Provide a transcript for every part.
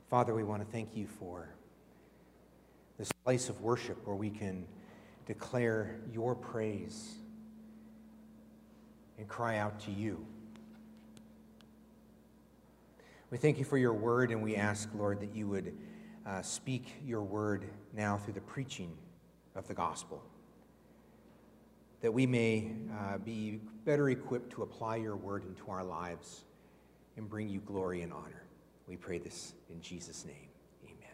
Father, we want to thank you for this place of worship where we can declare your praise and cry out to you. We thank you for your word, and we ask, Lord, that you would speak your word now through the preaching of the gospel, that we may be better equipped to apply your word into our lives and bring you glory and honor. We pray this in Jesus' name. Amen.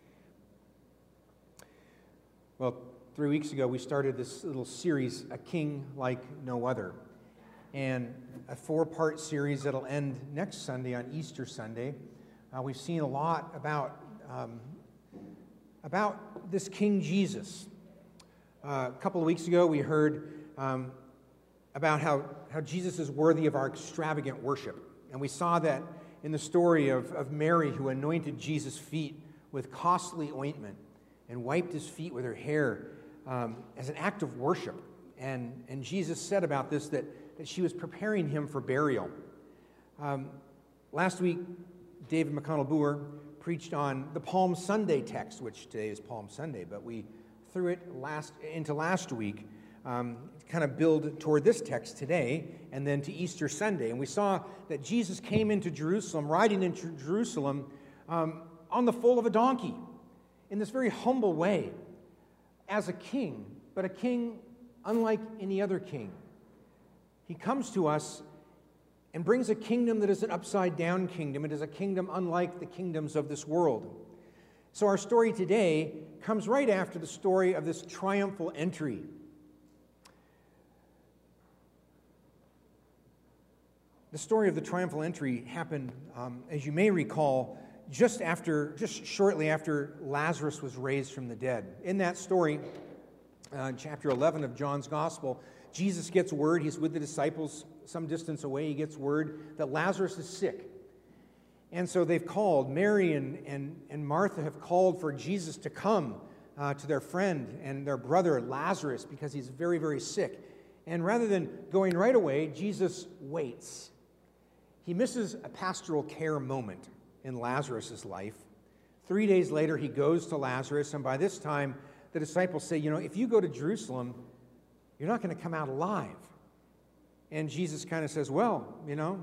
Well, 3 weeks ago, we started this little series, A King Like No Other, and a 4-part series that'll end next Sunday on Easter Sunday. We've seen a lot about this King Jesus. A couple of weeks ago, we heard about how Jesus is worthy of our extravagant worship. And we saw that in the story of Mary, who anointed Jesus' feet with costly ointment and wiped his feet with her hair as an act of worship. And Jesus said about this that she was preparing him for burial. Last week, David McConnell-Boer preached on the Palm Sunday text, which today is Palm Sunday, but we threw it into last week to kind of build toward this text today and then to Easter Sunday. And we saw that Jesus came into Jerusalem, riding into Jerusalem on the foal of a donkey in this very humble way as a king, but a king unlike any other king. He comes to us and brings a kingdom that is an upside-down kingdom. It is a kingdom unlike the kingdoms of this world. So our story today comes right after the story of this triumphal entry. The story of the triumphal entry happened, as you may recall, just shortly after Lazarus was raised from the dead. In that story, chapter 11 of John's Gospel, Jesus gets word, he's with the disciples some distance away, he gets word that Lazarus is sick. And so they've called, Mary and Martha have called for Jesus to come to their friend and their brother Lazarus because he's very, very sick. And rather than going right away, Jesus waits. He misses a pastoral care moment in Lazarus' life. 3 days later, he goes to Lazarus, and by this time, the disciples say, if you go to Jerusalem, you're not going to come out alive. And Jesus kind of says, well,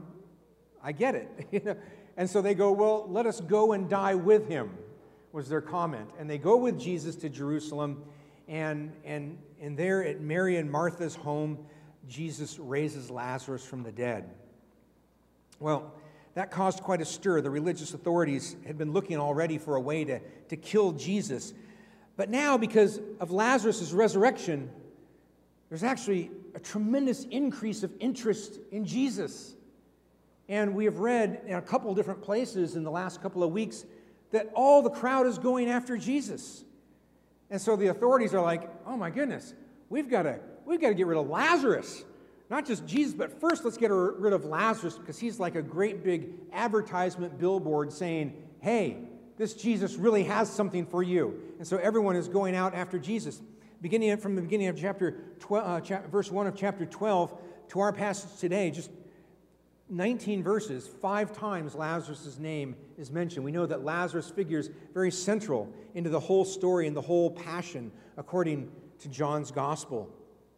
I get it. And so they go, well, let us go and die with him, was their comment. And they go with Jesus to Jerusalem, and there at Mary and Martha's home, Jesus raises Lazarus from the dead. Well, that caused quite a stir. The religious authorities had been looking already for a way to kill Jesus. But now, because of Lazarus' resurrection, there's actually a tremendous increase of interest in Jesus. And we have read in a couple different places in the last couple of weeks that all the crowd is going after Jesus. And so the authorities are like, oh my goodness, we've got to get rid of Lazarus. Not just Jesus, but first let's get rid of Lazarus because he's like a great big advertisement billboard saying, hey, this Jesus really has something for you. And so everyone is going out after Jesus. From the beginning of verse 1 of chapter 12 to our passage today, just 19 verses, 5 times Lazarus' name is mentioned. We know that Lazarus figures very central into the whole story and the whole passion according to John's Gospel.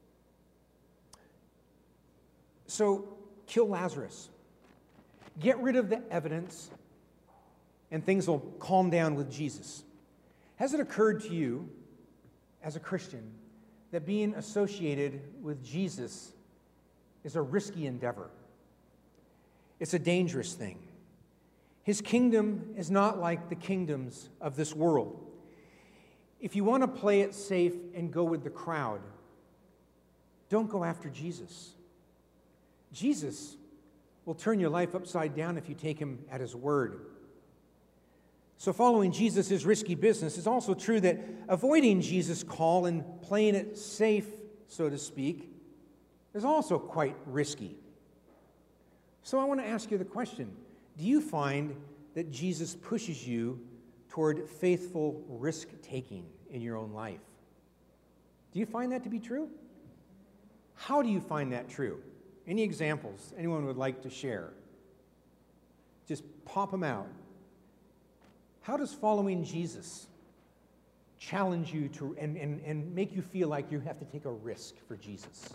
So, kill Lazarus. Get rid of the evidence, and things will calm down with Jesus. Has it occurred to you, as a Christian, that being associated with Jesus is a risky endeavor? It's a dangerous thing. His kingdom is not like the kingdoms of this world. If you want to play it safe and go with the crowd, don't go after Jesus. Jesus will turn your life upside down if you take him at his word. So following Jesus is risky business. It's also true that avoiding Jesus' call and playing it safe, so to speak, is also quite risky. So I want to ask you the question, do you find that Jesus pushes you toward faithful risk-taking in your own life? Do you find that to be true? How do you find that true? Any examples anyone would like to share? Just pop them out. How does following Jesus challenge you to and make you feel like you have to take a risk for Jesus?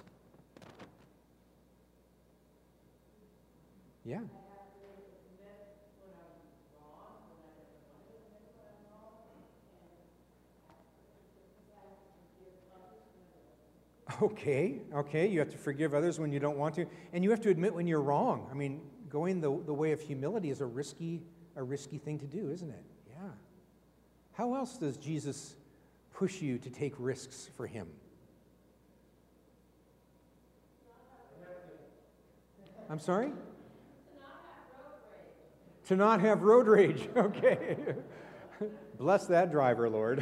Yeah. Okay, you have to forgive others when you don't want to, and you have to admit when you're wrong. I mean, going the way of humility is a risky thing to do, isn't it? Yeah. How else does Jesus push you to take risks for him? I'm sorry? To not have road rage. Okay. Bless that driver, Lord.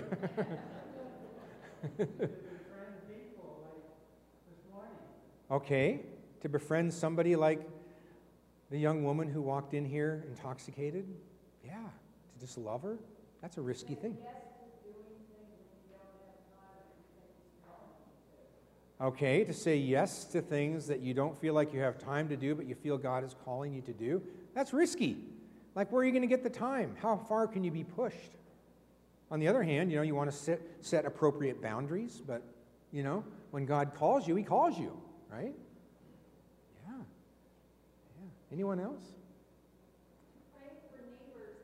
Okay, to befriend somebody like the young woman who walked in here intoxicated? Yeah, to just love her? That's a risky thing. Okay, to say yes to things that you don't feel like you have time to do, but you feel God is calling you to do? That's risky. Like, where are you going to get the time? How far can you be pushed? On the other hand, you want to set appropriate boundaries, but, when God calls you, he calls you. Right? Yeah. Anyone else? Pray for neighbors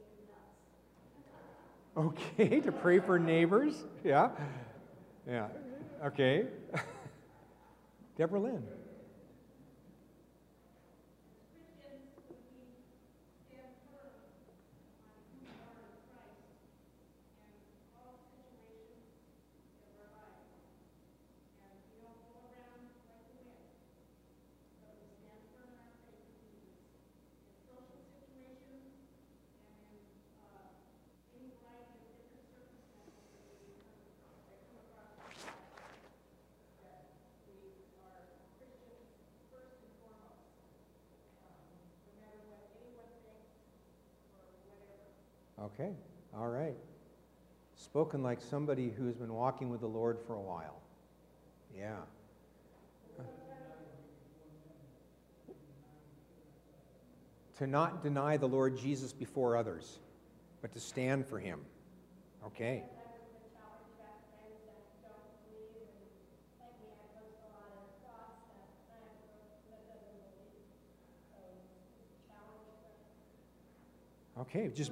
that make you nuts. Okay, to pray for neighbors. Yeah. Okay. Deborah Lynn. Okay, all right. Spoken like somebody who's been walking with the Lord for a while. Yeah. To not deny the Lord Jesus before others, but to stand for him. Okay. Okay, just...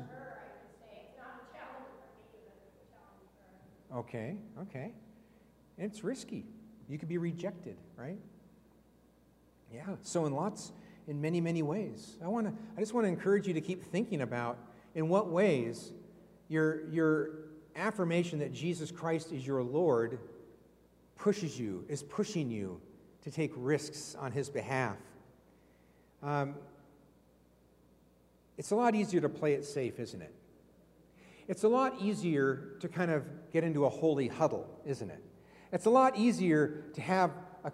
Okay. It's risky. You could be rejected, right? Yeah. So in many, many ways. I just want to encourage you to keep thinking about in what ways your affirmation that Jesus Christ is your Lord is pushing you to take risks on his behalf. It's a lot easier to play it safe, isn't it? It's a lot easier to kind of get into a holy huddle, isn't it? It's a lot easier to have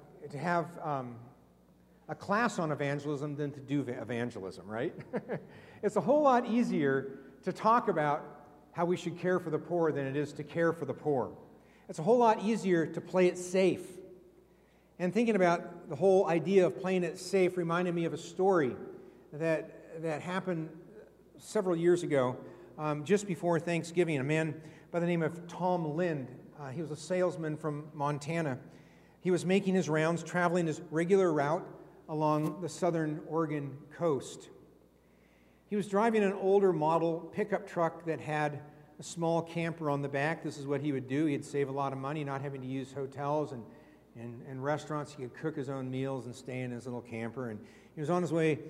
a class on evangelism than to do evangelism, right? It's a whole lot easier to talk about how we should care for the poor than it is to care for the poor. It's a whole lot easier to play it safe. And thinking about the whole idea of playing it safe reminded me of a story that happened several years ago, just before Thanksgiving. A man by the name of Tom Lind, he was a salesman from Montana. He was making his rounds, traveling his regular route along the southern Oregon coast. He was driving an older model pickup truck that had a small camper on the back. This is what he would do. He'd save a lot of money not having to use hotels and restaurants. He could cook his own meals and stay in his little camper. And he was on his way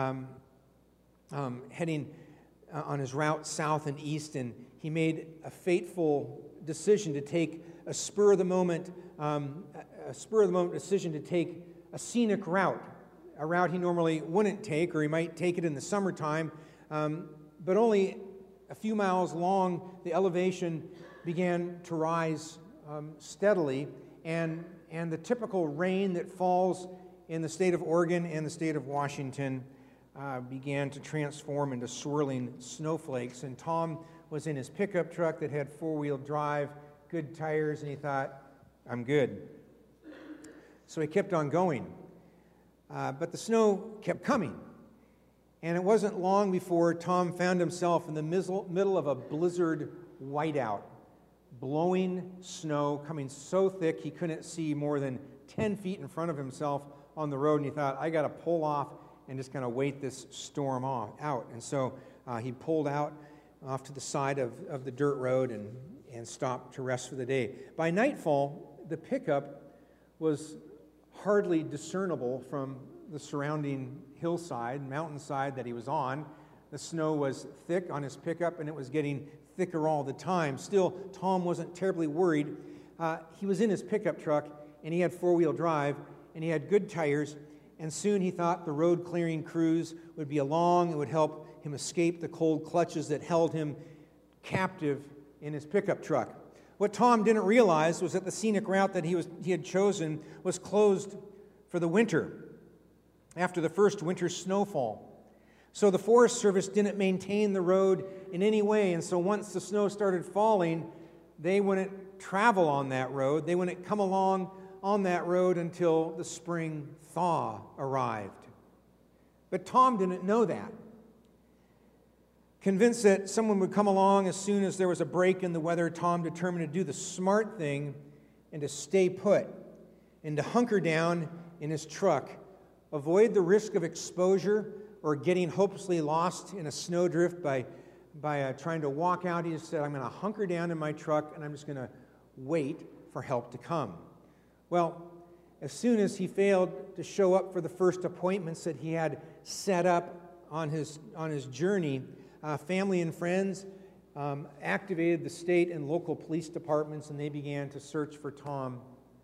heading on his route south and east, and he made a fateful decision to take a spur of the moment decision to take a scenic route, a route he normally wouldn't take, or he might take it in the summertime, but only a few miles long. The elevation began to rise steadily, and the typical rain that falls in the state of Oregon and the state of Washington began to transform into swirling snowflakes. And Tom was in his pickup truck that had four-wheel drive, good tires, and he thought, I'm good. So he kept on going. But the snow kept coming. And it wasn't long before Tom found himself in the middle of a blizzard whiteout, blowing snow, coming so thick he couldn't see more than 10 feet in front of himself on the road. And he thought, I got to pull off and just kind of wait this storm out. And so he pulled out off to the side of the dirt road and stopped to rest for the day. By nightfall, the pickup was hardly discernible from the surrounding hillside, mountainside that he was on. The snow was thick on his pickup, and it was getting thicker all the time. Still, Tom wasn't terribly worried. He was in his pickup truck, and he had four-wheel drive, and he had good tires, and soon he thought the road-clearing cruise would be along. It would help him escape the cold clutches that held him captive in his pickup truck. What Tom didn't realize was that the scenic route that he had chosen was closed for the winter, after the first winter snowfall. So the Forest Service didn't maintain the road in any way, and so once the snow started falling, they wouldn't travel on that road. They wouldn't come along on that road until the spring thaw arrived. But Tom didn't know that. Convinced that someone would come along as soon as there was a break in the weather, Tom determined to do the smart thing and to stay put and to hunker down in his truck, avoid the risk of exposure or getting hopelessly lost in a snowdrift by trying to walk out. He just said, I'm going to hunker down in my truck and I'm just going to wait for help to come. Well, as soon as he failed to show up for the first appointments that he had set up on his journey, family and friends activated the state and local police departments, and they began to search for Tom.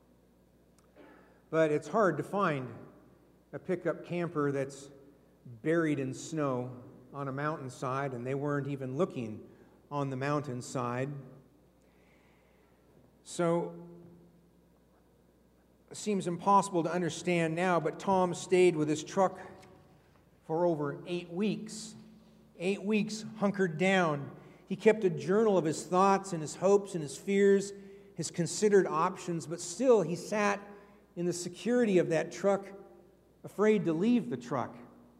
But it's hard to find a pickup camper that's buried in snow on a mountainside, and they weren't even looking on the mountainside. So it seems impossible to understand now, but Tom stayed with his truck for over 8 weeks. 8 weeks hunkered down. He kept a journal of his thoughts and his hopes and his fears, his considered options, but still he sat in the security of that truck, afraid to leave the truck.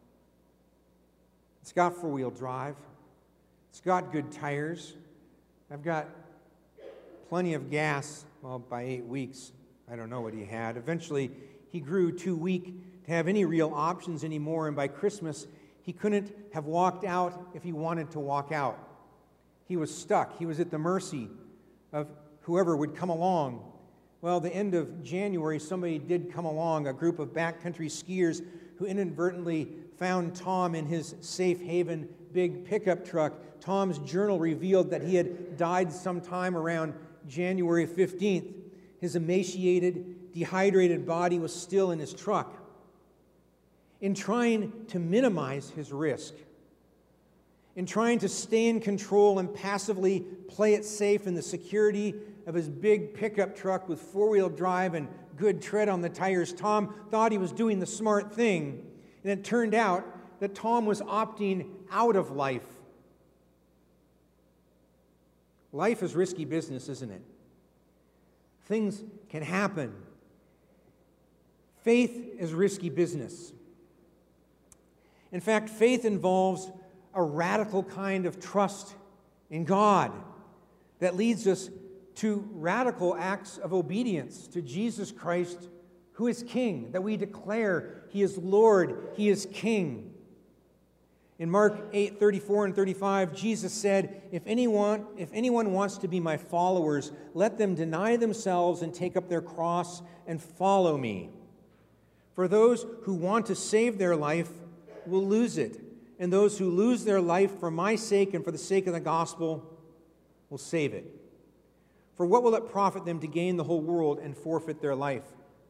It's got four-wheel drive. It's got good tires. I've got plenty of gas. Well, by 8 weeks, I don't know what he had. Eventually, he grew too weak to have any real options anymore, and by Christmas, he couldn't have walked out if he wanted to walk out. He was stuck. He was at the mercy of whoever would come along. Well, the end of January, somebody did come along, a group of backcountry skiers who inadvertently found Tom in his safe haven big pickup truck. Tom's journal revealed that he had died sometime around January 15th. His emaciated, dehydrated body was still in his truck. In trying to minimize his risk, in trying to stay in control and passively play it safe in the security of his big pickup truck with four-wheel drive and good tread on the tires, Tom thought he was doing the smart thing. And it turned out that Tom was opting out of life. Life is risky business, isn't it? Things can happen. Faith is risky business. In fact, faith involves a radical kind of trust in God that leads us to radical acts of obedience to Jesus Christ, who is King, that we declare He is Lord, He is King. In Mark 8:34 and 35, Jesus said, if anyone wants to be my followers, let them deny themselves and take up their cross and follow me. For those who want to save their life will lose it, and those who lose their life for my sake and for the sake of the gospel will save it. For what will it profit them to gain the whole world and forfeit their life?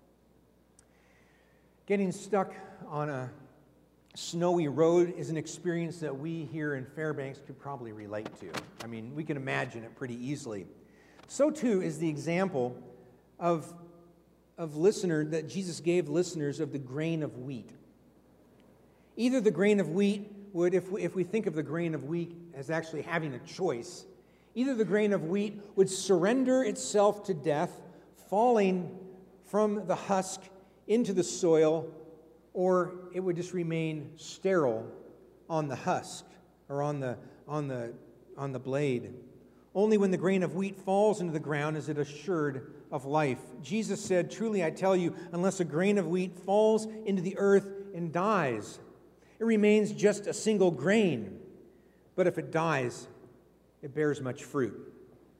Getting stuck on a snowy road is an experience that we here in Fairbanks could probably relate to. I mean, we can imagine it pretty easily. So too is the example of listener that Jesus gave listeners of the grain of wheat. Either the grain of wheat would, if we think of the grain of wheat as actually having a choice, either the grain of wheat would surrender itself to death, falling from the husk into the soil, or it would just remain sterile on the husk or on the blade. Only when the grain of wheat falls into the ground is it assured of life. Jesus said, "Truly I tell you, unless a grain of wheat falls into the earth and dies, it remains just a single grain. But if it dies, it bears much fruit."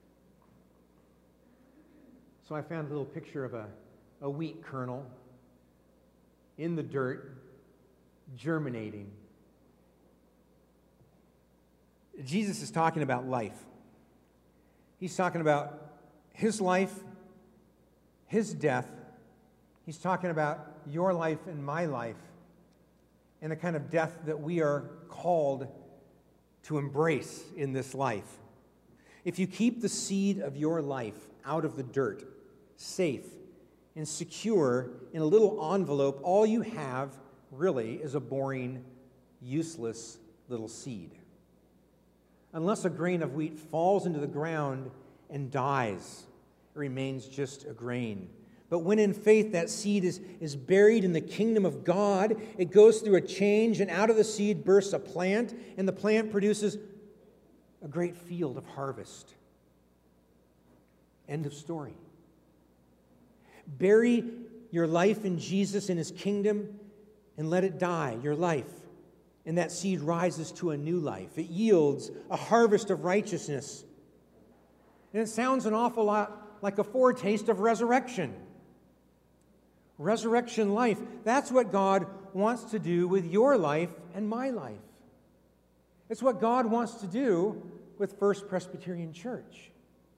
So I found a little picture of a wheat kernel in the dirt, germinating. Jesus is talking about life. He's talking about his life, his death. He's talking about your life and my life and the kind of death that we are called to embrace in this life. If you keep the seed of your life out of the dirt, safe and secure in a little envelope, all you have really is a boring, useless little seed. Unless a grain of wheat falls into the ground and dies, it remains just a grain. But when in faith that seed is buried in the kingdom of God, it goes through a change, and out of the seed bursts a plant, and the plant produces a great field of harvest. End of story. Bury your life in Jesus and his kingdom and let it die, your life. And that seed rises to a new life. It yields a harvest of righteousness. And it sounds an awful lot like a foretaste of resurrection. Resurrection life. That's what God wants to do with your life and my life. It's what God wants to do with First Presbyterian Church.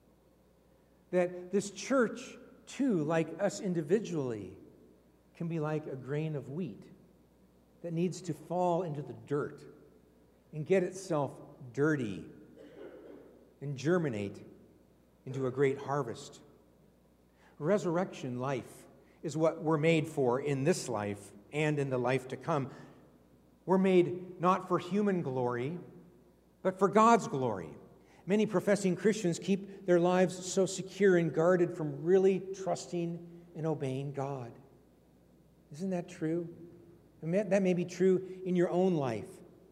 That this church, too, like us individually, can be like a grain of wheat that needs to fall into the dirt and get itself dirty and germinate into a great harvest. Resurrection life is what we're made for in this life and in the life to come. We're made not for human glory, but for God's glory. Many professing Christians keep their lives so secure and guarded from really trusting and obeying God. Isn't that true? That may be true in your own life.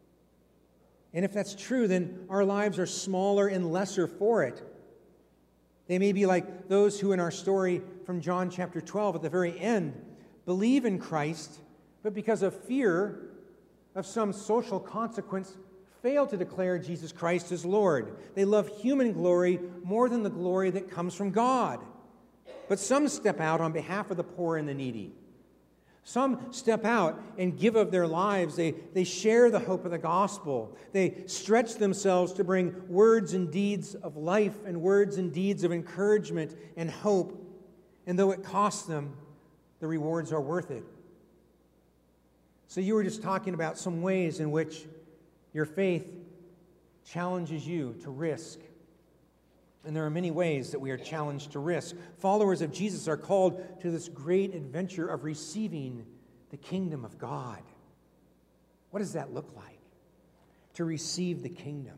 And if that's true, then our lives are smaller and lesser for it. They may be like those who in our story from John chapter 12 at the very end believe in Christ, but because of fear of some social consequence, fail to declare Jesus Christ as Lord. They love human glory more than the glory that comes from God. But some step out on behalf of the poor and the needy. Some step out and give of their lives. They share the hope of the gospel. They stretch themselves to bring words and deeds of life and words and deeds of encouragement and hope. And though it costs them, the rewards are worth it. So you were just talking about some ways in which your faith challenges you to risk. And there are many ways that we are challenged to risk. Followers of Jesus are called to this great adventure of receiving the kingdom of God. What does that look like? To receive the kingdom.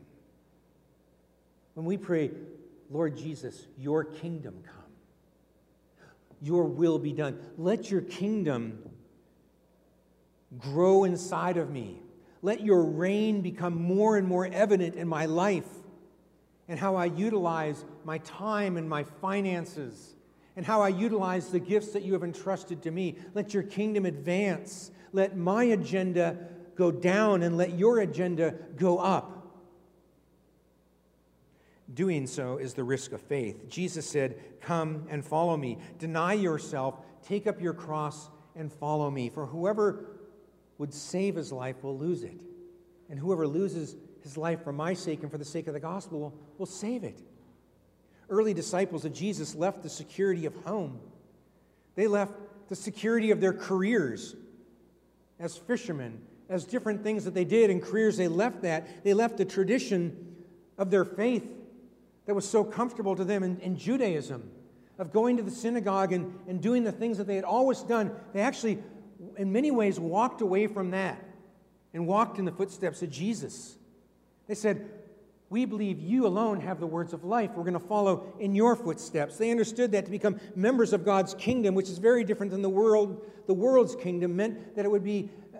When we pray, Lord Jesus, your kingdom come. Your will be done. Let your kingdom grow inside of me. Let your reign become more and more evident in my life and how I utilize my time and my finances and how I utilize the gifts that you have entrusted to me. Let your kingdom advance. Let my agenda go down and let your agenda go up. Doing so is the risk of faith. Jesus said, "Come and follow me. Deny yourself, take up your cross and follow me. For whoever would save his life will lose it. And whoever loses his life for my sake and for the sake of the gospel will save it." Early disciples of Jesus left the security of home. They left the security of their careers as fishermen, as different things that they did in careers. They left that. They left the tradition of their faith that was so comfortable to them in Judaism, of going to the synagogue and doing the things that they had always done. They actually, in many ways, walked away from that and walked in the footsteps of Jesus. They said, "We believe you alone have the words of life. We're going to follow in your footsteps." They understood that to become members of God's kingdom, which is very different than the world's kingdom, meant that it would be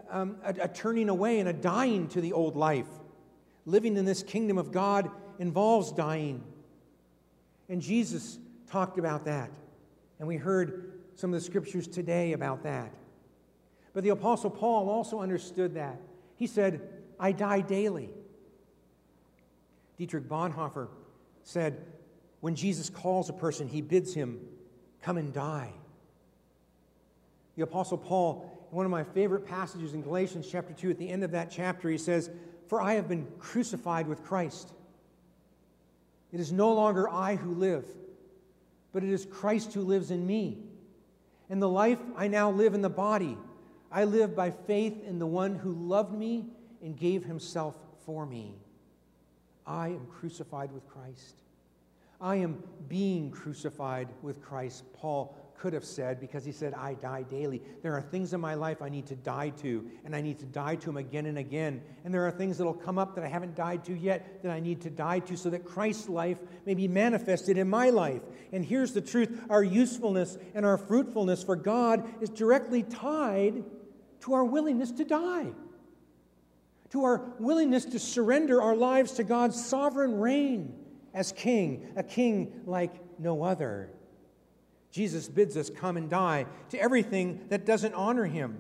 a turning away and a dying to the old life. Living in this kingdom of God involves dying. And Jesus talked about that. And we heard some of the scriptures today about that. But the Apostle Paul also understood that. He said, I die daily. Dietrich Bonhoeffer said, when Jesus calls a person, he bids him come and die. The Apostle Paul, in one of my favorite passages in Galatians chapter 2, at the end of that chapter, he says, for I have been crucified with Christ. It is no longer I who live, but it is Christ who lives in me. And the life I now live in the body, I live by faith in the one who loved me and gave himself for me. I am crucified with Christ. I am being crucified with Christ, Paul could have said, because he said, I die daily. There are things in my life I need to die to, and I need to die to them again and again. And there are things that will come up that I haven't died to yet that I need to die to so that Christ's life may be manifested in my life. And here's the truth. Our usefulness and our fruitfulness for God is directly tied to our willingness to die, to our willingness to surrender our lives to God's sovereign reign as king, a king like no other. Jesus bids us come and die to everything that doesn't honor him.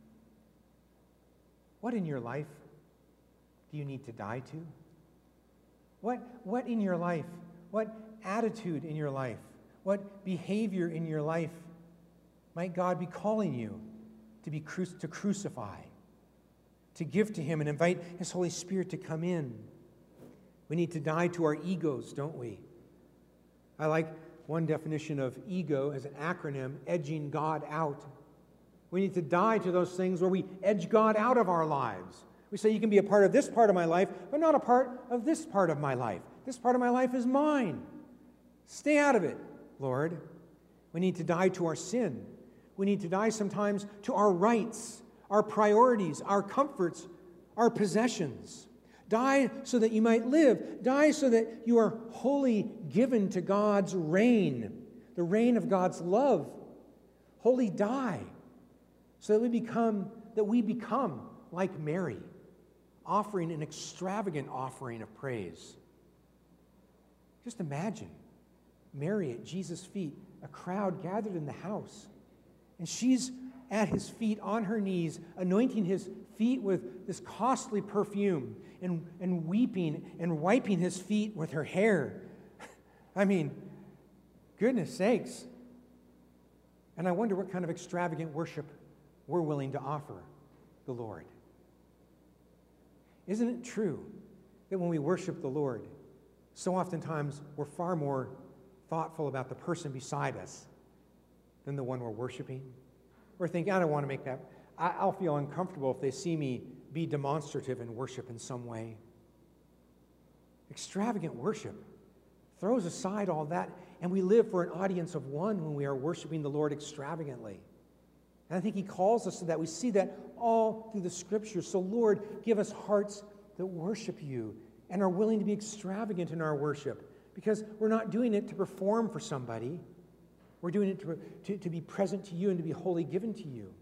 What in your life do you need to die to? What in your life, what attitude in your life, what behavior in your life might God be calling you to crucify, to give to him and invite his Holy Spirit to come in? We need to die to our egos, don't we? I like one definition of ego as an acronym, edging God out. We need to die to those things where we edge God out of our lives. We say, you can be a part of this part of my life, but not a part of this part of my life. This part of my life is mine. Stay out of it, Lord. We need to die to our sin. We need to die sometimes to our rights, our priorities, our comforts, our possessions. Die so that you might live. Die so that you are wholly given to God's reign, the reign of God's love. Wholly die so that we become like Mary, offering an extravagant offering of praise. Just imagine Mary at Jesus' feet, a crowd gathered in the house, and she's at his feet on her knees, anointing his feet with this costly perfume and weeping and wiping his feet with her hair. I mean, goodness sakes. And I wonder what kind of extravagant worship we're willing to offer the Lord. Isn't it true that when we worship the Lord, so oftentimes we're far more thoughtful about the person beside us than the one we're worshiping? Or think, I don't want to make that. I'll feel uncomfortable if they see me be demonstrative in worship in some way. Extravagant worship throws aside all that, and we live for an audience of one when we are worshiping the Lord extravagantly. And I think he calls us to that. We see that all through the Scriptures. So, Lord, give us hearts that worship you and are willing to be extravagant in our worship, because we're not doing it to perform for somebody. We're doing it to be present to you and to be wholly given to you.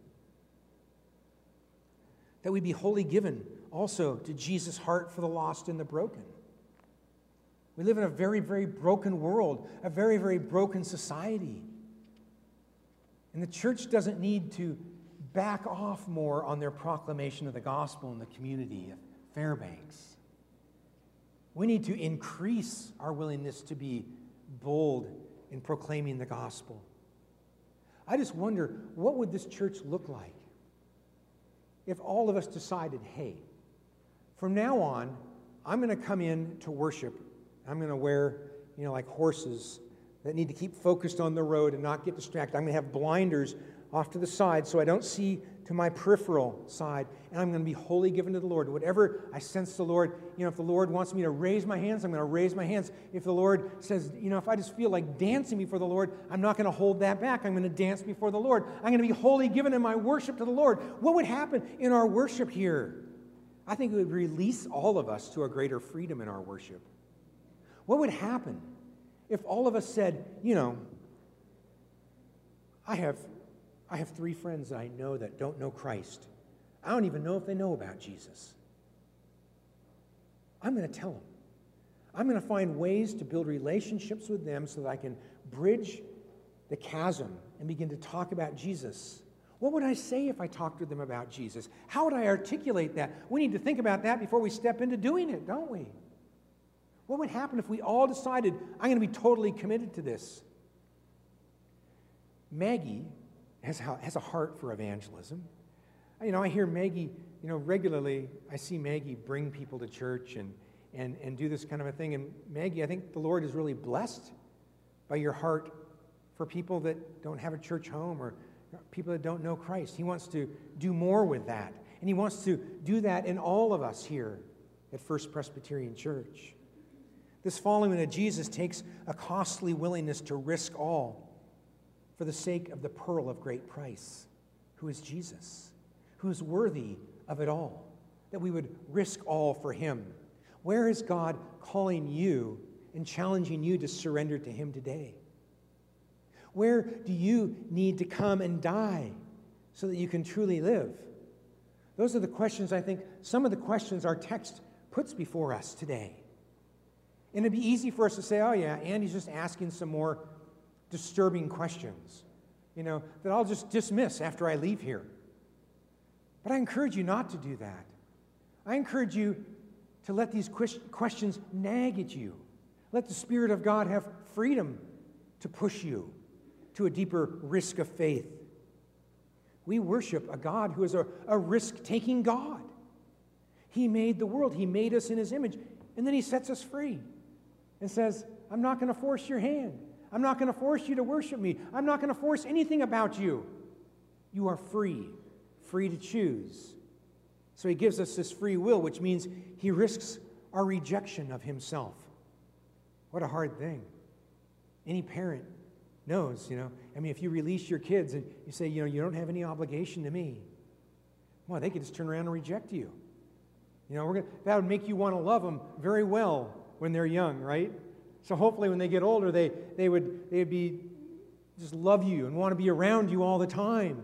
That we be wholly given also to Jesus' heart for the lost and the broken. We live in a very, very broken world, a very, very broken society. And the church doesn't need to back off more on their proclamation of the gospel in the community of Fairbanks. We need to increase our willingness to be bold in proclaiming the gospel. I just wonder, what would this church look like if all of us decided, hey, from now on, I'm going to come in to worship. I'm going to wear, like horses that need to keep focused on the road and not get distracted. I'm going to have blinders off to the side so I don't see to my peripheral side. And I'm going to be wholly given to the Lord. Whatever I sense the Lord, if the Lord wants me to raise my hands, I'm going to raise my hands. If the Lord says, if I just feel like dancing before the Lord, I'm not going to hold that back. I'm going to dance before the Lord. I'm going to be wholly given in my worship to the Lord. What would happen in our worship here? I think it would release all of us to a greater freedom in our worship. What would happen if all of us said, I have 3 friends that I know that don't know Christ. I don't even know if they know about Jesus. I'm going to tell them. I'm going to find ways to build relationships with them so that I can bridge the chasm and begin to talk about Jesus. What would I say if I talked to them about Jesus? How would I articulate that? We need to think about that before we step into doing it, don't we? What would happen if we all decided, I'm going to be totally committed to this? Maggie has a heart for evangelism. I hear Maggie, regularly, I see Maggie bring people to church and do this kind of a thing. And Maggie, I think the Lord is really blessed by your heart for people that don't have a church home or people that don't know Christ. He wants to do more with that. And he wants to do that in all of us here at First Presbyterian Church. This following of Jesus takes a costly willingness to risk all for the sake of the pearl of great price, who is Jesus, who is worthy of it all, that we would risk all for him. Where is God calling you and challenging you to surrender to him today? Where do you need to come and die so that you can truly live? Those are the questions, I think, some of the questions our text puts before us today. And it'd be easy for us to say, oh yeah, Andy's just asking some more disturbing questions, that I'll just dismiss after I leave here. But I encourage you not to do that. I encourage you to let these questions nag at you. Let the Spirit of God have freedom to push you to a deeper risk of faith. We worship a God who is a risk-taking God. He made the world. He made us in his image. And then he sets us free and says, I'm not going to force your hand. I'm not going to force you to worship me. I'm not going to force anything about you. You are free to choose. So he gives us this free will, which means he risks our rejection of himself. What a hard thing. Any parent knows, if you release your kids and you say, you don't have any obligation to me, well, they could just turn around and reject you. That would make you want to love them very well when they're young, right? So hopefully when they get older, they would be just love you and want to be around you all the time.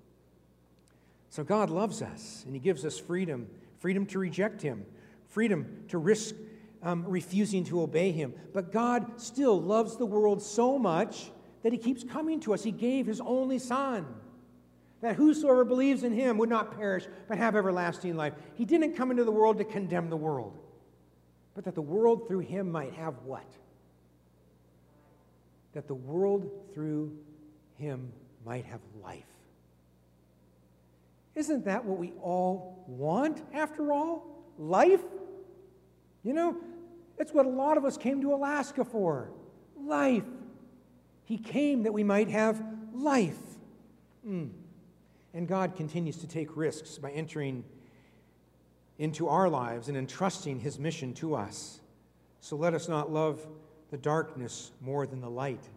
So God loves us, and he gives us freedom to reject him, freedom to risk refusing to obey him. But God still loves the world so much that he keeps coming to us. He gave his only Son, that whosoever believes in him would not perish, but have everlasting life. He didn't come into the world to condemn the world, but that the world through him might have what? That the world through him might have life. Isn't that what we all want, after all? Life? It's what a lot of us came to Alaska for. Life. He came that we might have life. And God continues to take risks by entering into our lives and entrusting his mission to us. So let us not love the darkness more than the light.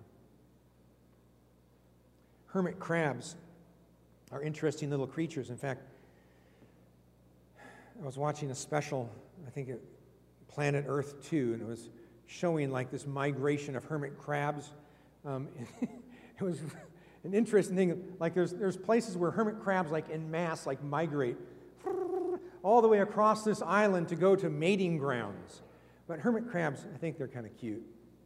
Hermit crabs are interesting little creatures. In fact, I was watching a special, I think Planet Earth 2, and it was showing like this migration of hermit crabs. It was an interesting thing. Like there's places where hermit crabs like en masse like migrate all the way across this island to go to mating grounds. But hermit crabs, I think they're kind of cute.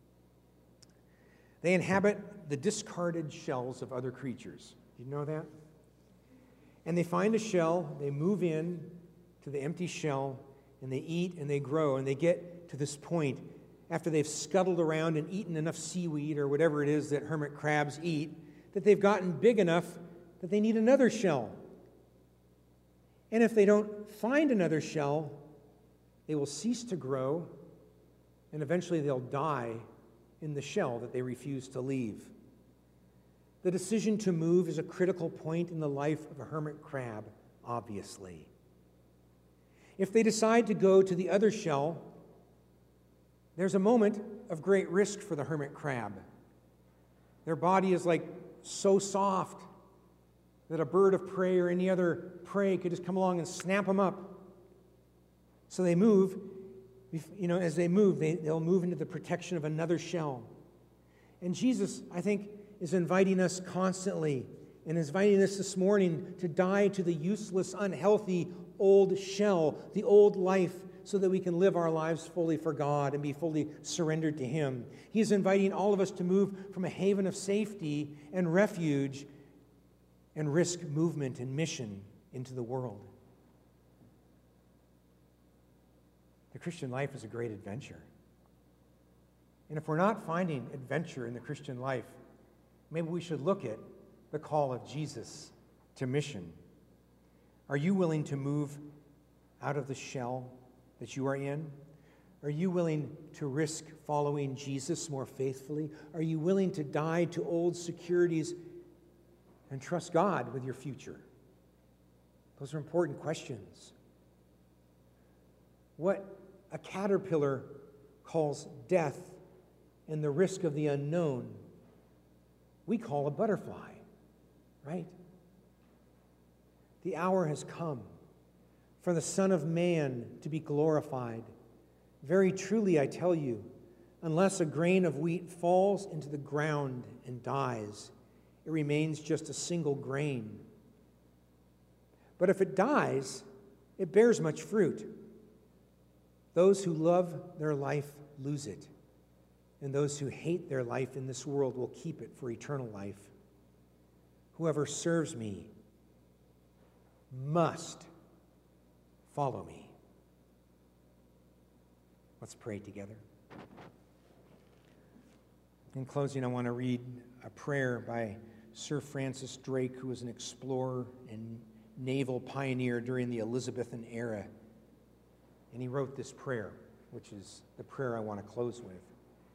They inhabit the discarded shells of other creatures. Did you know that? And they find a shell, they move in to the empty shell, and they eat and they grow, and they get to this point after they've scuttled around and eaten enough seaweed or whatever it is that hermit crabs eat, that they've gotten big enough that they need another shell. And if they don't find another shell, they will cease to grow, and eventually they'll die in the shell that they refuse to leave. The decision to move is a critical point in the life of a hermit crab, obviously. If they decide to go to the other shell, there's a moment of great risk for the hermit crab. Their body is like so soft that a bird of prey or any other prey could just come along and snap them up. So they move, as they move, they'll move into the protection of another shell. And Jesus, I think, is inviting us constantly and is inviting us this morning to die to the useless, unhealthy old shell, the old life, so that we can live our lives fully for God and be fully surrendered to Him. He is inviting all of us to move from a haven of safety and refuge and risk movement and mission into the world. The Christian life is a great adventure. And if we're not finding adventure in the Christian life, maybe we should look at the call of Jesus to mission. Are you willing to move out of the shell that you are in? Are you willing to risk following Jesus more faithfully? Are you willing to die to old securities and trust God with your future? Those are important questions. What a caterpillar calls death and the risk of the unknown, we call a butterfly, right? The hour has come for the Son of Man to be glorified. Very truly, I tell you, unless a grain of wheat falls into the ground and dies, it remains just a single grain. But if it dies, it bears much fruit. Those who love their life lose it, and those who hate their life in this world will keep it for eternal life. Whoever serves me must follow me. Let's pray together. In closing, I want to read a prayer by Sir Francis Drake, who was an explorer and naval pioneer during the Elizabethan era. And he wrote this prayer, which is the prayer I want to close with.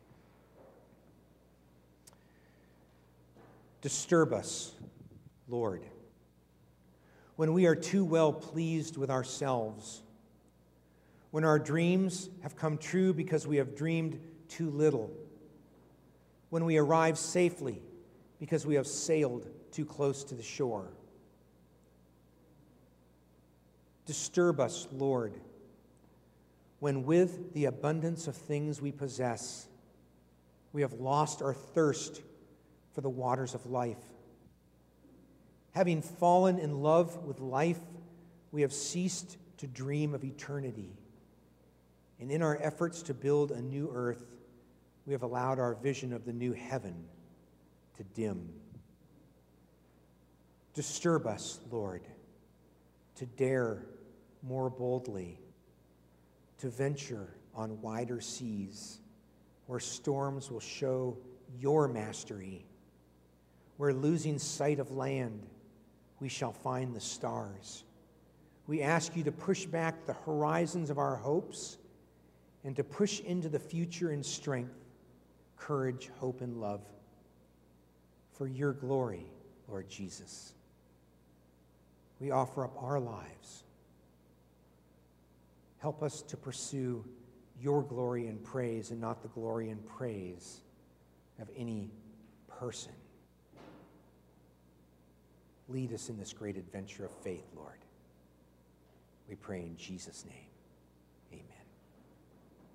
Disturb us, Lord, when we are too well pleased with ourselves, when our dreams have come true because we have dreamed too little, when we arrive safely because we have sailed too close to the shore. Disturb us, Lord, when with the abundance of things we possess, we have lost our thirst for the waters of life. Having fallen in love with life, we have ceased to dream of eternity. And in our efforts to build a new earth, we have allowed our vision of the new heaven to dim. Disturb us, Lord, to dare more boldly, to venture on wider seas, where storms will show your mastery, where losing sight of land, we shall find the stars. We ask you to push back the horizons of our hopes and to push into the future in strength, courage, hope, and love. For your glory, Lord Jesus, we offer up our lives. Help us to pursue your glory and praise and not the glory and praise of any person. Lead us in this great adventure of faith, Lord. We pray in Jesus' name.